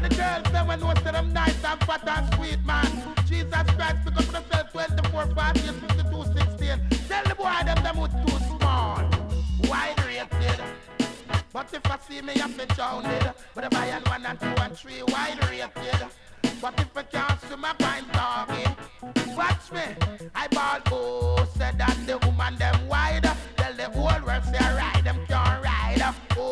the girls, them when most of them nice and fat and sweet, man. Jesus Christ, pick up yourself 24, 48, 52, 16. Tell the boy them was too small. Wide rated. But if I see me, I'm drowned. But if I had 1 and 2 and 3, wide rated. But if I can't swim, I'm fine talking. Watch me, I ball, oh, said that the woman them wide. Tell the whole world say ride, them can't ride. Oh,